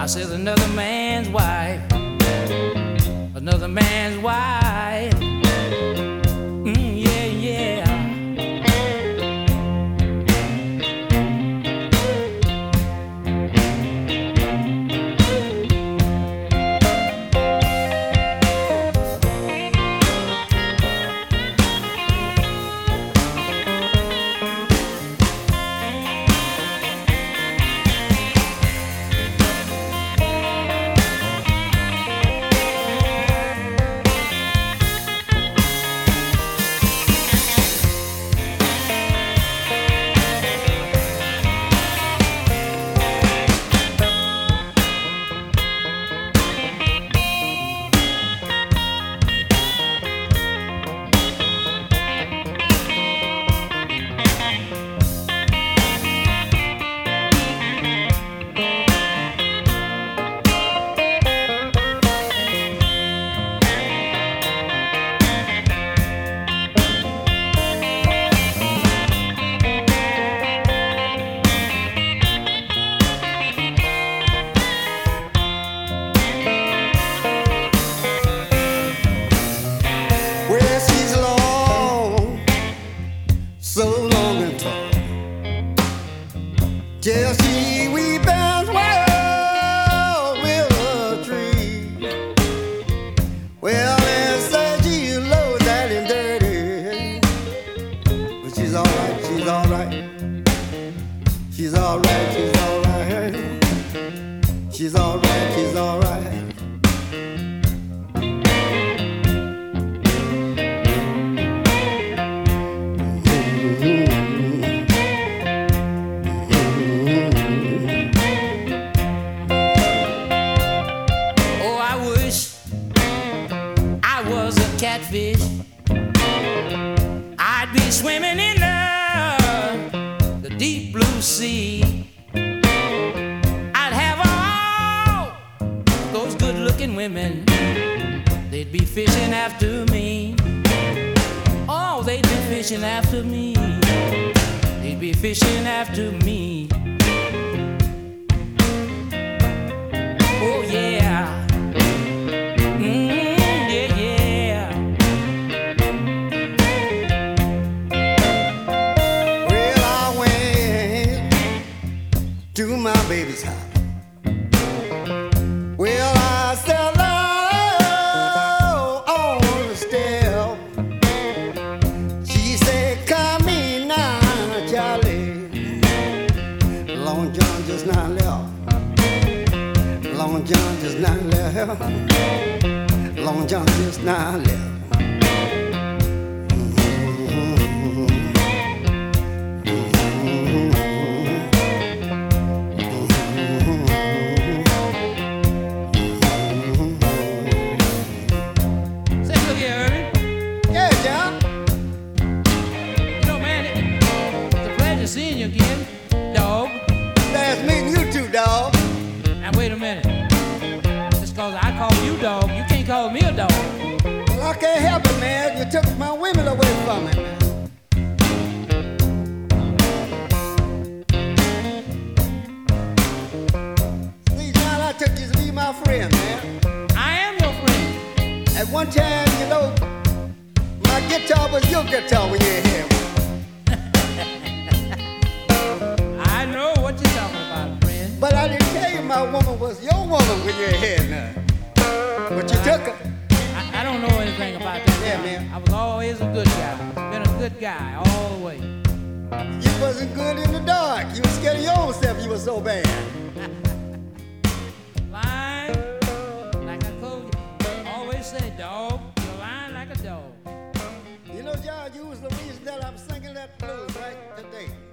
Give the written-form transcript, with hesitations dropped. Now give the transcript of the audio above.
said another man's wife, another man's wife. Yeah, yeah. So long and tall, till she weeping well with a tree. Well, they say she's low, that and dirty, but she's all right, she's all right. She's all right, she's all right. She's all right, she's all right. Catfish, I'd be swimming in the deep blue sea. I'd have all those good-looking women, they'd be fishing after me. Oh, they'd be fishing after me. They'd be fishing after me. Oh yeah. To my baby's house. Well, I said hello on the step. She said, come in now, Charlie. Long John just not left. Long John just not left. Long John just not left. Seeing you again, dog. Nice meeting you too, dog. Now wait a minute. Just cause I call you dog, you can't call me a dog. Well, I can't help it, man. You took my women away from me, man. See, John, I took you to be my friend, man. I am your friend. At one time, you know, my guitar was your guitar when you were here. But I didn't tell you my woman was your woman when you were here now. But you took her. I don't know anything about that. Yeah, man. I was always a good guy. Been a good guy all the way. You wasn't good in the dark. You was scared of your own self. You were so bad. Lying, like I told you. Always say, dog, you're lying like a dog. You know, John, you was the reason that I'm singing that blues right today.